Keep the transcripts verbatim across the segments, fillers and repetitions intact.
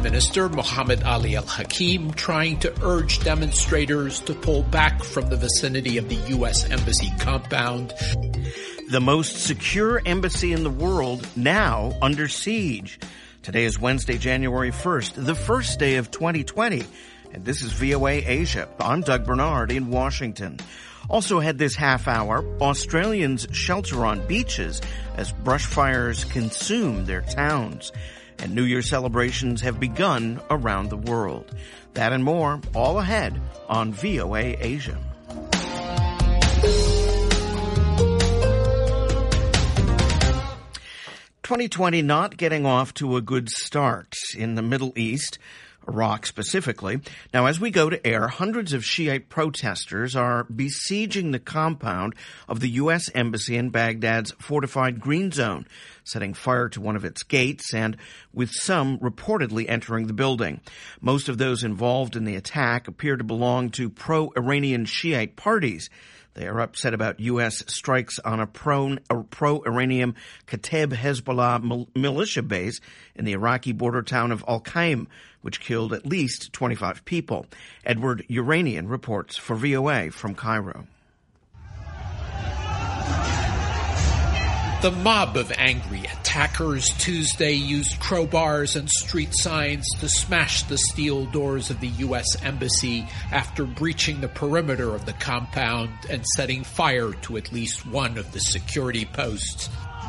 Minister Mohammed Ali Al-Hakim trying to urge demonstrators to pull back from the vicinity of the U S Embassy compound. The most secure embassy in the world now under siege. Today is Wednesday, January first, the first day of twenty twenty. And this is V O A Asia. I'm Doug Bernard in Washington. Also had this half hour, Australians shelter on beaches as brush fires consume their towns. And New Year celebrations have begun around the world. That and more, all ahead on V O A Asia. twenty twenty not getting off to a good start in the Middle East, Iraq specifically. Now, as we go to air, hundreds of Shiite protesters are besieging the compound of the U S Embassy in Baghdad's fortified Green Zone, setting fire to one of its gates and with some reportedly entering the building. Most of those involved in the attack appear to belong to pro-Iranian Shiite parties. They are upset about U S strikes on a pro, a pro-Iranian Kateb Hezbollah mil- militia base in the Iraqi border town of Al-Qaim, which killed at least twenty-five people. Edward Uranian reports for V O A from Cairo. The mob of angry attackers Tuesday used crowbars and street signs to smash the steel doors of the U S Embassy after breaching the perimeter of the compound and setting fire to at least one of the security posts.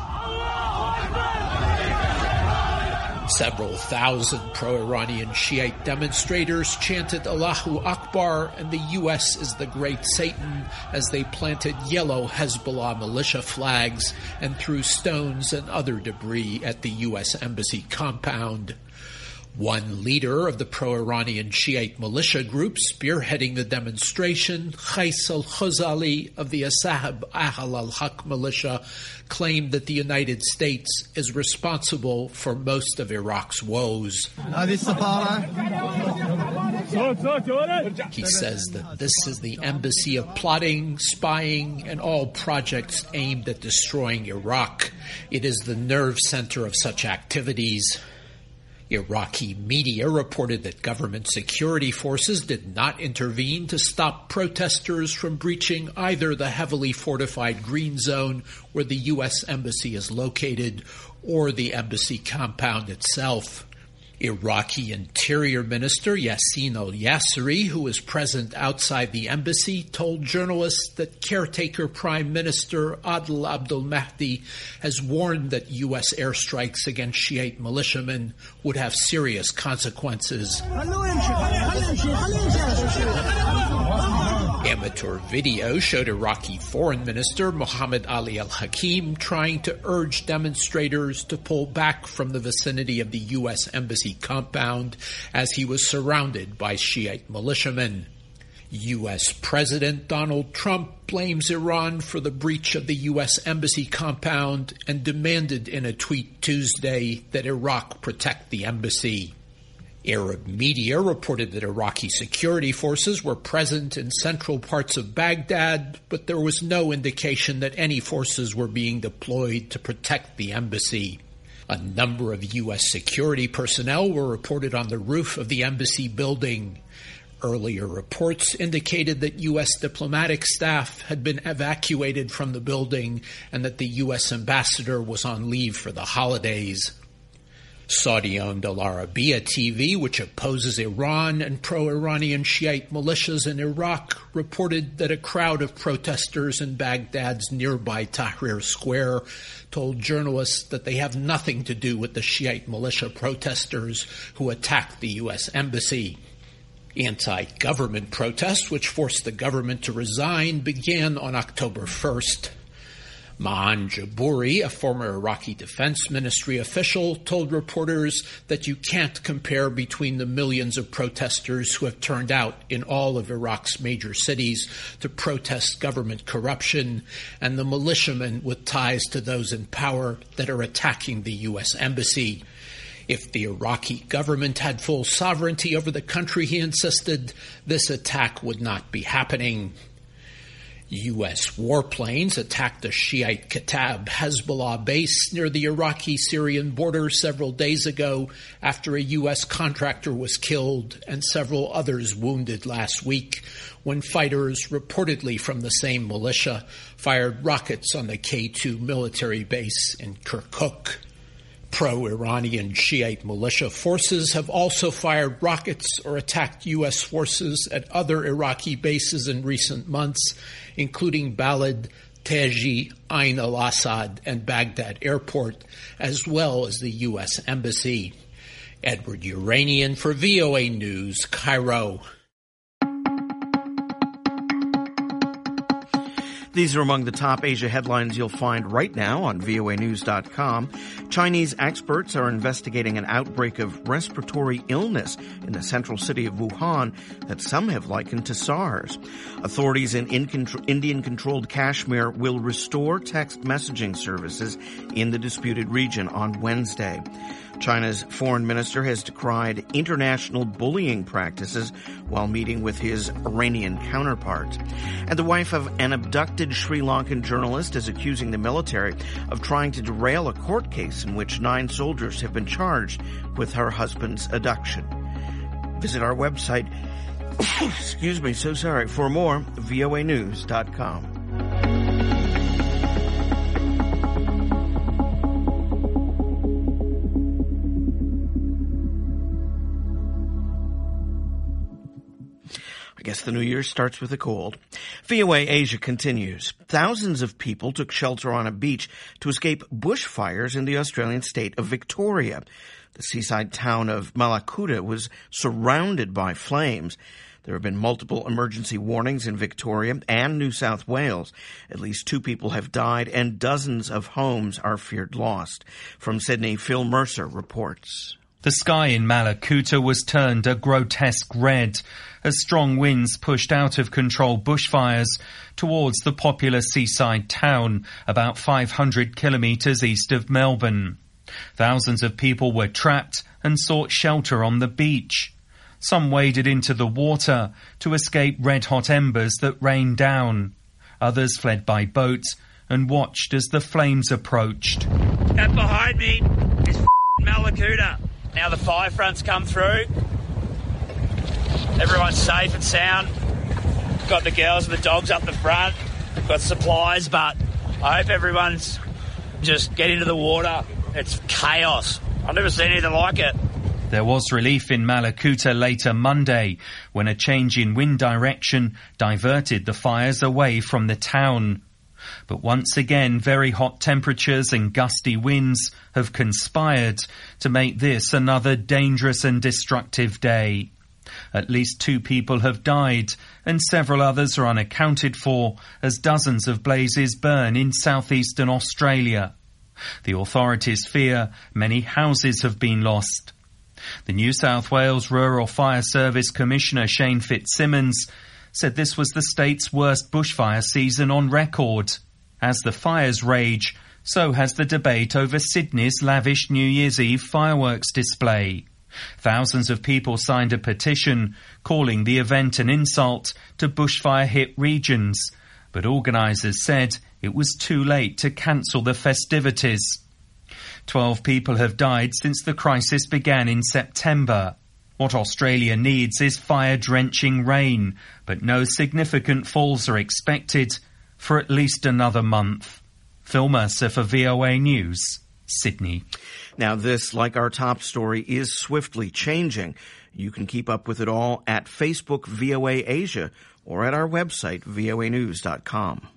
Several thousand pro-Iranian Shiite demonstrators chanted Allahu Akbar and the U S is the great Satan as they planted yellow Hezbollah militia flags and threw stones and other debris at the U S Embassy compound. One leader of the pro-Iranian Shiite militia group spearheading the demonstration, Qais al-Khuzali of the Asahab Ahl al-Haq militia, claimed that the United States is responsible for most of Iraq's woes. He says that this is the embassy of plotting, spying, and all projects aimed at destroying Iraq. It is the nerve center of such activities. Iraqi media reported that government security forces did not intervene to stop protesters from breaching either the heavily fortified Green Zone where the U S Embassy is located or the embassy compound itself. Iraqi Interior Minister Yassin al-Yasseri, who was present outside the embassy, told journalists that caretaker Prime Minister Adel Abdul Mahdi has warned that U S airstrikes against Shiite militiamen would have serious consequences. Amateur video showed Iraqi Foreign Minister Mohammed Ali Al-Hakim trying to urge demonstrators to pull back from the vicinity of the U S Embassy compound as he was surrounded by Shiite militiamen. U S President Donald Trump blames Iran for the breach of the U S Embassy compound and demanded in a tweet Tuesday that Iraq protect the embassy. Arab media reported that Iraqi security forces were present in central parts of Baghdad, but there was no indication that any forces were being deployed to protect the embassy. A number of U S security personnel were reported on the roof of the embassy building. Earlier reports indicated that U S diplomatic staff had been evacuated from the building and that the U S ambassador was on leave for the holidays. Saudi-owned Al Arabiya T V, which opposes Iran and pro-Iranian Shiite militias in Iraq, reported that a crowd of protesters in Baghdad's nearby Tahrir Square told journalists that they have nothing to do with the Shiite militia protesters who attacked the U S Embassy. Anti-government protests, which forced the government to resign, began on October first. Ma'an Jabouri, a former Iraqi Defense Ministry official, told reporters that you can't compare between the millions of protesters who have turned out in all of Iraq's major cities to protest government corruption and the militiamen with ties to those in power that are attacking the U S Embassy. If the Iraqi government had full sovereignty over the country, he insisted, this attack would not be happening. U S warplanes attacked a Shiite Kataib Hezbollah base near the Iraqi-Syrian border several days ago after a U S contractor was killed and several others wounded last week when fighters, reportedly from the same militia, fired rockets on the K two military base in Kirkuk. Pro-Iranian Shiite militia forces have also fired rockets or attacked U S forces at other Iraqi bases in recent months, including Balad, Taji, Ain al-Assad, and Baghdad Airport, as well as the U S Embassy. Edward Uranian for V O A News, Cairo. These are among the top Asia headlines you'll find right now on V O A news dot com. Chinese experts are investigating an outbreak of respiratory illness in the central city of Wuhan that some have likened to SARS. Authorities in Indian-controlled Kashmir will restore text messaging services in the disputed region on Wednesday. China's foreign minister has decried international bullying practices while meeting with his Iranian counterpart. And the wife of an abducted Sri Lankan journalist is accusing the military of trying to derail a court case in which nine soldiers have been charged with her husband's abduction. Visit our website, excuse me, so sorry, for more, V O A news dot com. I guess the new year starts with a cold. V O A Asia continues. Thousands of people took shelter on a beach to escape bushfires in the Australian state of Victoria. The seaside town of Mallacoota was surrounded by flames. There have been multiple emergency warnings in Victoria and New South Wales. At least two people have died and dozens of homes are feared lost. From Sydney, Phil Mercer reports. The sky in Mallacoota was turned a grotesque red as strong winds pushed out of control bushfires towards the popular seaside town about five hundred kilometres east of Melbourne. Thousands of people were trapped and sought shelter on the beach. Some waded into the water to escape red-hot embers that rained down. Others fled by boat and watched as the flames approached. That behind me is Mallacoota. Now the fire front's come through. Everyone's safe and sound. Got the girls and the dogs up the front. Got supplies, but I hope everyone's just get into the water. It's chaos. I've never seen anything like it. There was relief in Mallacoota later Monday when a change in wind direction diverted the fires away from the town. But once again, very hot temperatures and gusty winds have conspired to make this another dangerous and destructive day. At least two people have died and several others are unaccounted for as dozens of blazes burn in southeastern Australia. The authorities fear many houses have been lost. The New South Wales Rural Fire Service Commissioner Shane Fitzsimmons said this was the state's worst bushfire season on record. As the fires rage, so has the debate over Sydney's lavish New Year's Eve fireworks display. Thousands of people signed a petition calling the event an insult to bushfire-hit regions, but organisers said it was too late to cancel the festivities. Twelve people have died since the crisis began in September. What Australia needs is fire-drenching rain, but no significant falls are expected for at least another month. Phil Mercer for V O A News, Sydney. Now this, like our top story, is swiftly changing. You can keep up with it all at Facebook V O A Asia or at our website, V O A news dot com.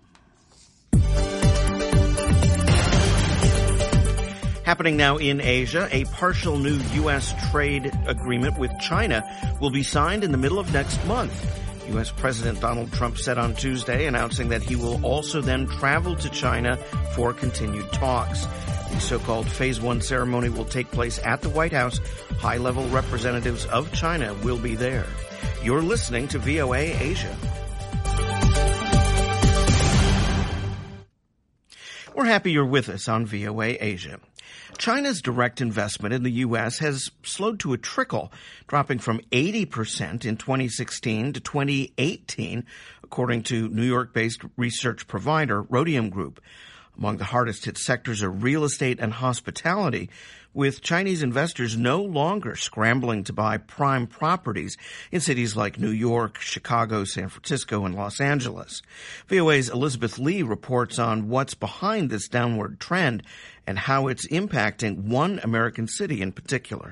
Happening now in Asia, a partial new U S trade agreement with China will be signed in the middle of next month. U S President Donald Trump said on Tuesday, announcing that he will also then travel to China for continued talks. The so-called Phase One ceremony will take place at the White House. High-level representatives of China will be there. You're listening to V O A Asia. We're happy you're with us on V O A Asia. China's direct investment in the U S has slowed to a trickle, dropping from eighty percent in twenty sixteen to twenty eighteen, according to New York-based research provider Rhodium Group. Among the hardest hit sectors are real estate and hospitality, with Chinese investors no longer scrambling to buy prime properties in cities like New York, Chicago, San Francisco, and Los Angeles. V O A's Elizabeth Lee reports on what's behind this downward trend and how it's impacting one American city in particular.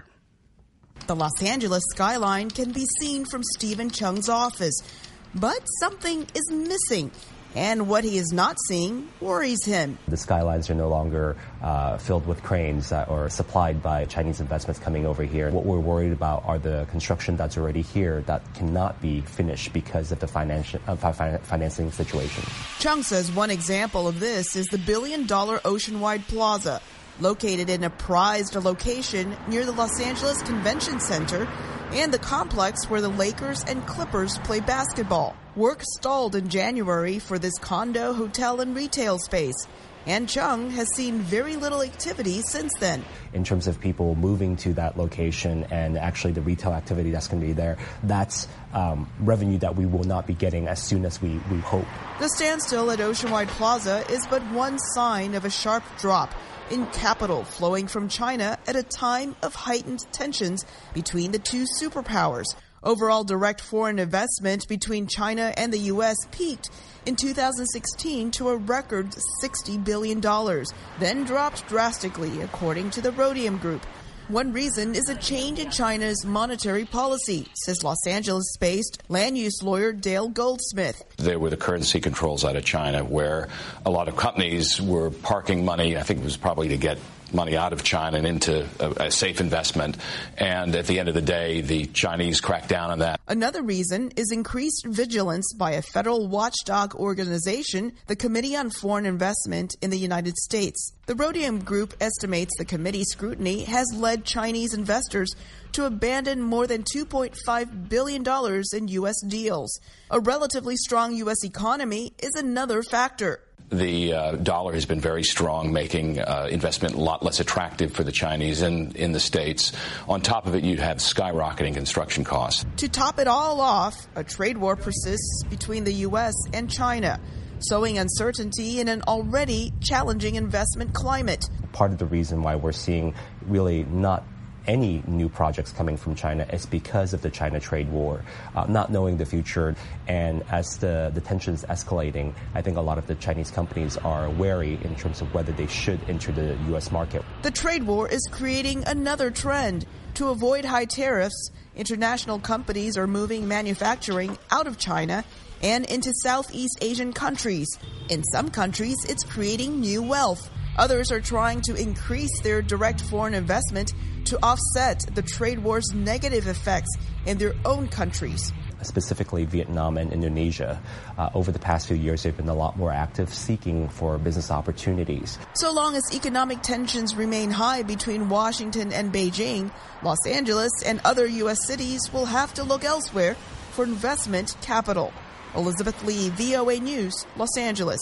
The Los Angeles skyline can be seen from Stephen Chung's office, but something is missing. And what he is not seeing worries him. The skylines are no longer uh, filled with cranes uh, or supplied by Chinese investments coming over here. What we're worried about are the construction that's already here that cannot be finished because of the financial, uh, financing situation. Chung says one example of this is the billion-dollar Oceanwide Plaza, located in a prized location near the Los Angeles Convention Center and the complex where the Lakers and Clippers play basketball. Work stalled in January for this condo, hotel, and retail space, and Chung has seen very little activity since then. In terms of people moving to that location and actually the retail activity that's going to be there, that's um, revenue that we will not be getting as soon as we, we hope. The standstill at Oceanwide Plaza is but one sign of a sharp drop in capital flowing from China at a time of heightened tensions between the two superpowers. Overall direct foreign investment between China and the U S peaked in two thousand sixteen to a record sixty billion dollars, then dropped drastically, according to the Rhodium Group. One reason is a change in China's monetary policy, says Los Angeles-based land use lawyer Dale Goldsmith. There were the currency controls out of China where a lot of companies were parking money, I think it was probably to get money out of China and into a, a safe investment. And at the end of the day, the Chinese cracked down on that. Another reason is increased vigilance by a federal watchdog organization, the Committee on Foreign Investment in the United States. The Rhodium Group estimates the committee's scrutiny has led Chinese investors to abandon more than two point five billion dollars in U S deals. A relatively strong U S economy is another factor. The uh, dollar has been very strong, making uh, investment a lot less attractive for the Chinese in, in the States. On top of it, you have skyrocketing construction costs. To top it all off, a trade war persists between the U S and China, sowing uncertainty in an already challenging investment climate. Part of the reason why we're seeing really not any new projects coming from China is because of the China trade war, uh, not knowing the future. And as the, the tensions escalating, I think a lot of the Chinese companies are wary in terms of whether they should enter the U S market. The trade war is creating another trend. To avoid high tariffs, international companies are moving manufacturing out of China and into Southeast Asian countries. In some countries, it's creating new wealth. Others are trying to increase their direct foreign investment to offset the trade war's negative effects in their own countries. Specifically Vietnam and Indonesia, uh, over the past few years, they've been a lot more active seeking for business opportunities. So long as economic tensions remain high between Washington and Beijing, Los Angeles and other U S cities will have to look elsewhere for investment capital. Elizabeth Lee, V O A News, Los Angeles.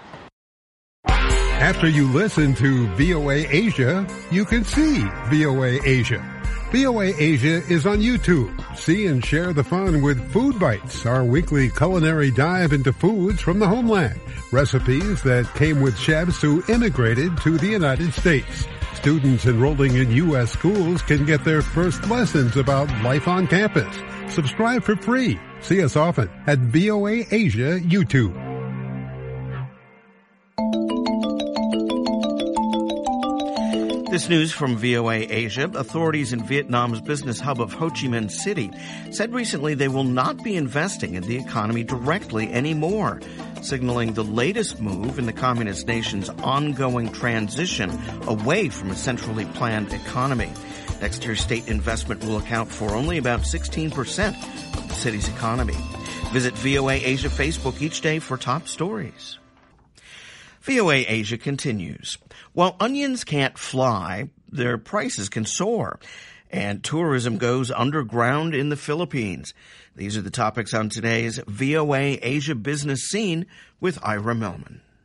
After you listen to V O A Asia, you can see V O A Asia. V O A Asia is on YouTube. See and share the fun with Food Bites, our weekly culinary dive into foods from the homeland. Recipes that came with chefs who immigrated to the United States. Students enrolling in U S schools can get their first lessons about life on campus. Subscribe for free. See us often at V O A Asia YouTube. This news from V O A Asia. Authorities in Vietnam's business hub of Ho Chi Minh City said recently they will not be investing in the economy directly anymore, signaling the latest move in the communist nation's ongoing transition away from a centrally planned economy. Next year's state investment will account for only about sixteen percent of the city's economy. Visit V O A Asia Facebook each day for top stories. V O A Asia continues. While onions can't fly, their prices can soar, and tourism goes underground in the Philippines. These are the topics on today's V O A Asia Business Scene with Ira Melman.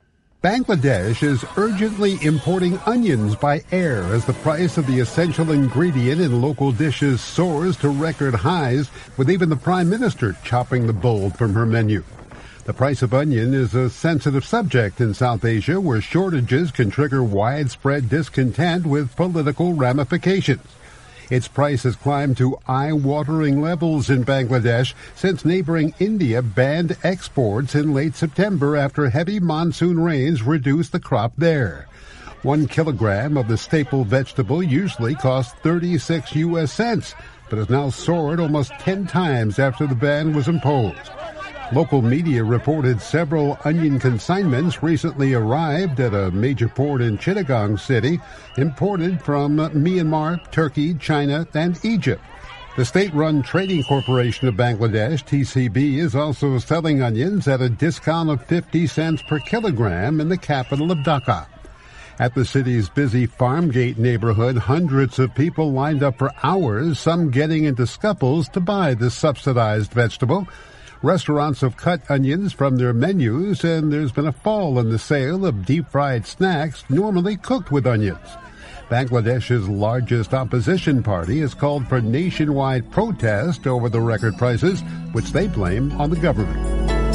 Bangladesh is urgently importing onions by air as the price of the essential ingredient in local dishes soars to record highs, with even the Prime Minister chopping the bold from her menu. The price of onion is a sensitive subject in South Asia, where shortages can trigger widespread discontent with political ramifications. Its price has climbed to eye-watering levels in Bangladesh since neighboring India banned exports in late September after heavy monsoon rains reduced the crop there. One kilogram of the staple vegetable usually costs thirty-six U S cents, but has now soared almost ten times after the ban was imposed. Local media reported several onion consignments recently arrived at a major port in Chittagong City, imported from Myanmar, Turkey, China, and Egypt. The state-run Trading Corporation of Bangladesh, T C B, is also selling onions at a discount of fifty cents per kilogram in the capital of Dhaka. At the city's busy Farmgate neighborhood, hundreds of people lined up for hours, some getting into scuffles to buy this subsidized vegetable. Restaurants have cut onions from their menus, and there's been a fall in the sale of deep-fried snacks normally cooked with onions. Bangladesh's largest opposition party has called for nationwide protest over the record prices, which they blame on the government.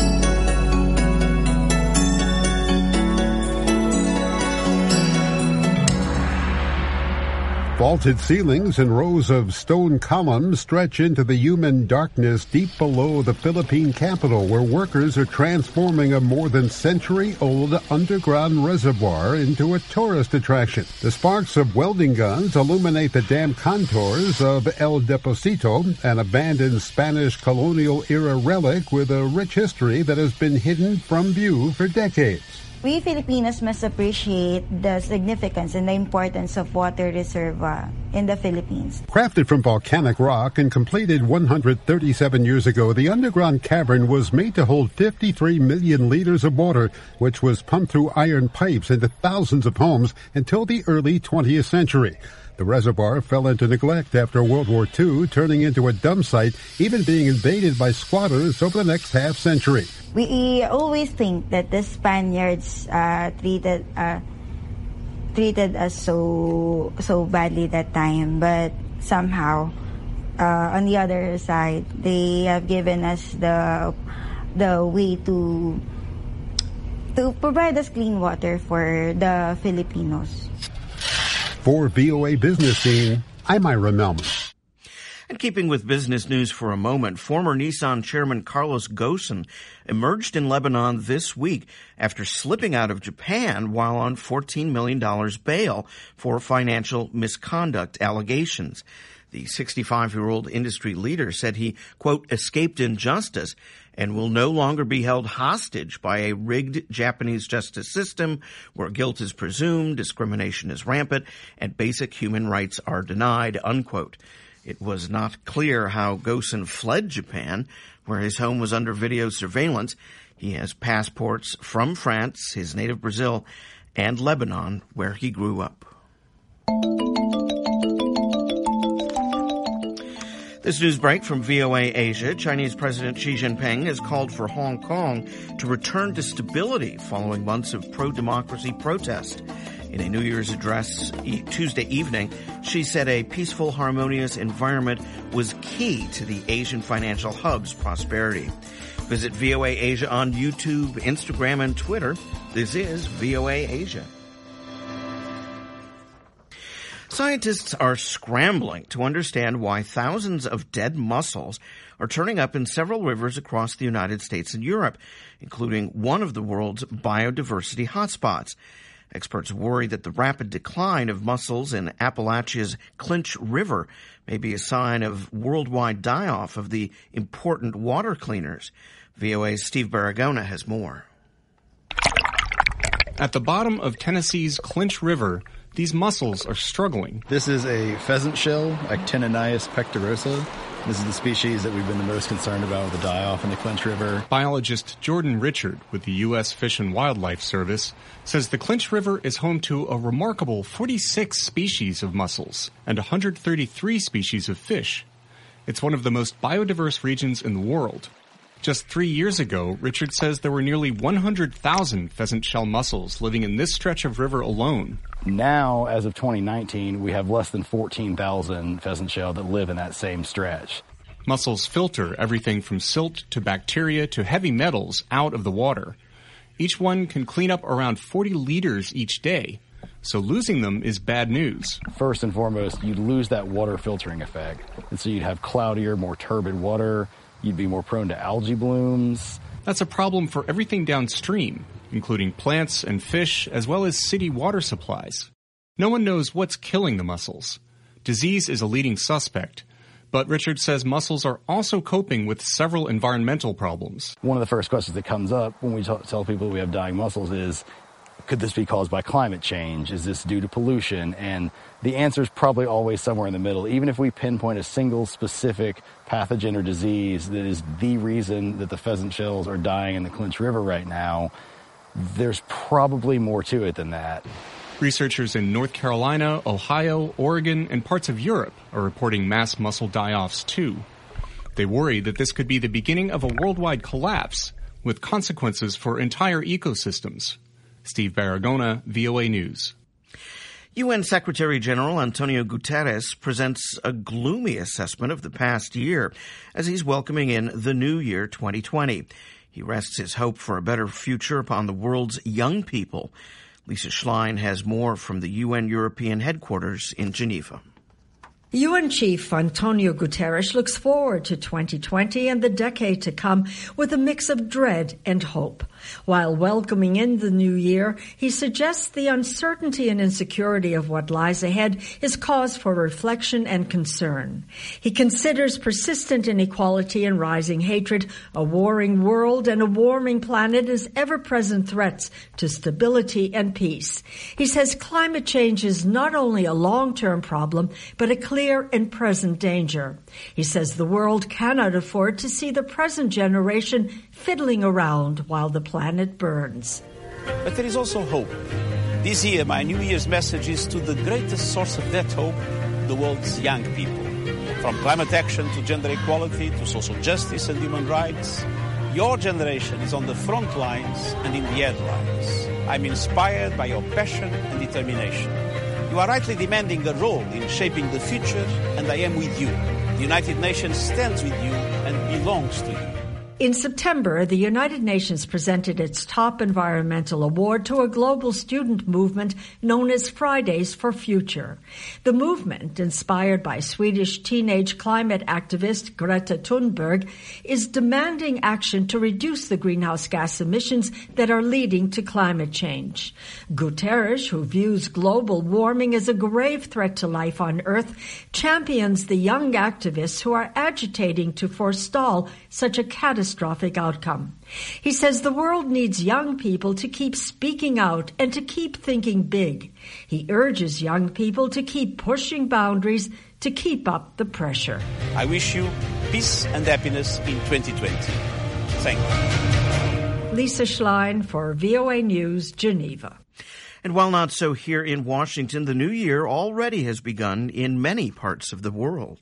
Vaulted ceilings and rows of stone columns stretch into the human darkness deep below the Philippine capital, where workers are transforming a more than century-old underground reservoir into a tourist attraction. The sparks of welding guns illuminate the damp contours of El Deposito, an abandoned Spanish colonial-era relic with a rich history that has been hidden from view for decades. We Filipinos must appreciate the significance and the importance of water reserve uh, in the Philippines. Crafted from volcanic rock and completed one hundred thirty-seven years ago, the underground cavern was made to hold fifty-three million liters of water, which was pumped through iron pipes into thousands of homes until the early twentieth century. The reservoir fell into neglect after World War Two, turning into a dump site, even being invaded by squatters over the next half century. We always think that the Spaniards uh, treated uh, treated us so so badly that time, but somehow, uh, on the other side, they have given us the the way to to provide us clean water for the Filipinos. For V O A Business Scene, I'm Ira Melman. And keeping with business news for a moment, former Nissan chairman Carlos Ghosn emerged in Lebanon this week after slipping out of Japan while on fourteen million dollars bail for financial misconduct allegations. The sixty-five-year-old industry leader said he, quote, escaped injustice and will no longer be held hostage by a rigged Japanese justice system where guilt is presumed, discrimination is rampant, and basic human rights are denied, unquote. It was not clear how Ghosn fled Japan, where his home was under video surveillance. He has passports from France, his native Brazil, and Lebanon, where he grew up. This news break from V O A Asia. Chinese President Xi Jinping has called for Hong Kong to return to stability following months of pro-democracy protest. In a New Year's address Tuesday evening, Xi said a peaceful, harmonious environment was key to the Asian financial hub's prosperity. Visit V O A Asia on YouTube, Instagram, and Twitter. This is V O A Asia. Scientists are scrambling to understand why thousands of dead mussels are turning up in several rivers across the United States and Europe, including one of the world's biodiversity hotspots. Experts worry that the rapid decline of mussels in Appalachia's Clinch River may be a sign of worldwide die-off of the important water cleaners. V O A's Steve Baragona has more. At the bottom of Tennessee's Clinch River, these mussels are struggling. This is a pheasant shell, Actinonius pectorosa. This is the species that we've been the most concerned about with the die-off in the Clinch River. Biologist Jordan Richard with the U S Fish and Wildlife Service says the Clinch River is home to a remarkable forty-six species of mussels and one hundred thirty-three species of fish. It's one of the most biodiverse regions in the world. Just three years ago, Richard says there were nearly one hundred thousand pheasant shell mussels living in this stretch of river alone. Now, as of twenty nineteen, we have less than fourteen thousand pheasant shell that live in that same stretch. Mussels filter everything from silt to bacteria to heavy metals out of the water. Each one can clean up around forty liters each day, so losing them is bad news. First and foremost, you'd lose that water filtering effect, and so you'd have cloudier, more turbid water. You'd be more prone to algae blooms. That's a problem for everything downstream, including plants and fish, as well as city water supplies. No one knows what's killing the mussels. Disease is a leading suspect, but Richard says mussels are also coping with several environmental problems. One of the first questions that comes up when we t- tell people we have dying mussels is, could this be caused by climate change? Is this due to pollution? And the answer is probably always somewhere in the middle. Even if we pinpoint a single specific pathogen or disease that is the reason that the pheasant shells are dying in the Clinch River right now, there's probably more to it than that. Researchers in North Carolina, Ohio, Oregon, and parts of Europe are reporting mass mussel die-offs too. They worry that this could be the beginning of a worldwide collapse with consequences for entire ecosystems. Steve Baragona, V O A News. U N Secretary General Antonio Guterres presents a gloomy assessment of the past year as he's welcoming in the new year twenty twenty. He rests his hope for a better future upon the world's young people. Lisa Schlein has more from the U N European headquarters in Geneva. U N Chief Antonio Guterres looks forward to twenty twenty and the decade to come with a mix of dread and hope. While welcoming in the new year, he suggests the uncertainty and insecurity of what lies ahead is cause for reflection and concern. He considers persistent inequality and rising hatred, a warring world, and a warming planet as ever-present threats to stability and peace. He says climate change is not only a long-term problem, but a clear and present danger. He says the world cannot afford to see the present generation fiddling around while the planet burns. But there is also hope. This year, my New Year's message is to the greatest source of that hope, the world's young people. From climate action to gender equality to social justice and human rights, your generation is on the front lines and in the headlines. I'm inspired by your passion and determination. You are rightly demanding a role in shaping the future, and I am with you. The United Nations stands with you and belongs to you. In September, the United Nations presented its top environmental award to a global student movement known as Fridays for Future. The movement, inspired by Swedish teenage climate activist Greta Thunberg, is demanding action to reduce the greenhouse gas emissions that are leading to climate change. Guterres, who views global warming as a grave threat to life on Earth, champions the young activists who are agitating to forestall such a catastrophe. Catastrophic outcome. He says the world needs young people to keep speaking out and to keep thinking big. He urges young people to keep pushing boundaries to keep up the pressure. I wish you peace and happiness in twenty twenty. Thank you. Lisa Schlein for V O A News, Geneva. And while not so here in Washington, the new year already has begun in many parts of the world.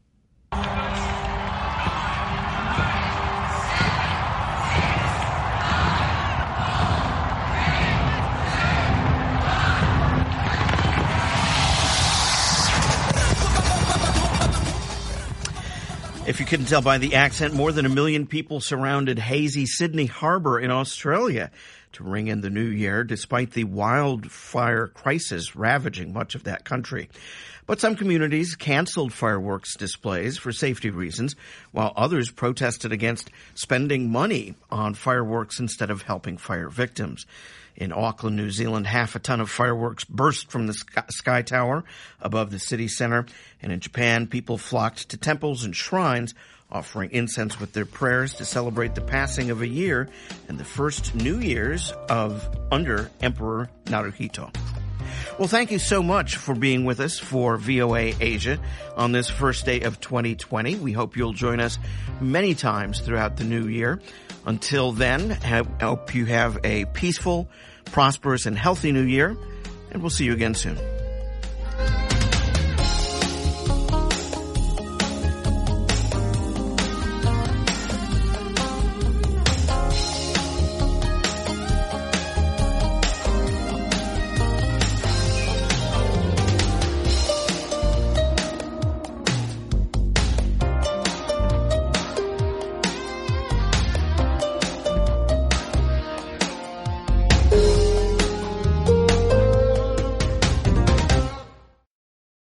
If you couldn't tell by the accent, more than a million people surrounded hazy Sydney Harbour in Australia to ring in the new year, despite the wildfire crisis ravaging much of that country. But some communities canceled fireworks displays for safety reasons, while others protested against spending money on fireworks instead of helping fire victims. In Auckland, New Zealand, half a ton of fireworks burst from the sky, sky tower above the city center. And in Japan, people flocked to temples and shrines, offering incense with their prayers to celebrate the passing of a year and the first New Year's of under Emperor Naruhito. Well, thank you so much for being with us for V O A Asia on this first day of twenty twenty. We hope you'll join us many times throughout the new year. Until then, I hope you have a peaceful, prosperous, and healthy new year, and we'll see you again soon.